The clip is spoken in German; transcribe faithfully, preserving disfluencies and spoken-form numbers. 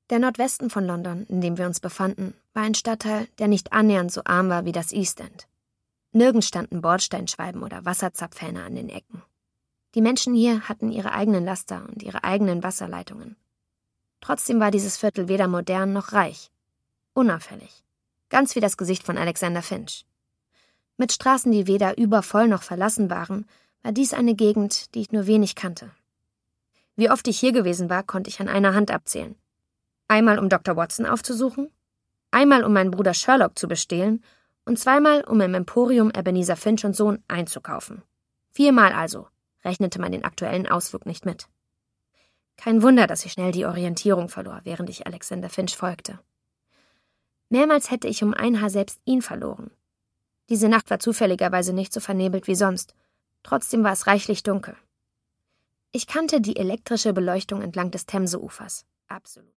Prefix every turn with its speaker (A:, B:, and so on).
A: Der Nordwesten von London, in dem wir uns befanden, war ein Stadtteil, der nicht annähernd so arm war wie das East End. Nirgends standen Bordsteinschwalben oder Wasserzapfhähne an den Ecken. Die Menschen hier hatten ihre eigenen Laster und ihre eigenen Wasserleitungen. Trotzdem war dieses Viertel weder modern noch reich. Unauffällig. Ganz wie das Gesicht von Alexander Finch. Mit Straßen, die weder übervoll noch verlassen waren, war dies eine Gegend, die ich nur wenig kannte. Wie oft ich hier gewesen war, konnte ich an einer Hand abzählen. Einmal, um Doktor Watson aufzusuchen, einmal, um meinen Bruder Sherlock zu bestehlen und zweimal, um im Emporium Ebenezer Finch und Sohn einzukaufen. Viermal also, rechnete man den aktuellen Ausflug nicht mit. Kein Wunder, dass ich schnell die Orientierung verlor, während ich Alexander Finch folgte. Mehrmals hätte ich um ein Haar selbst ihn verloren. Diese Nacht war zufälligerweise nicht so vernebelt wie sonst, trotzdem war es reichlich dunkel. Ich kannte die elektrische Beleuchtung entlang des Themseufers. Absolut.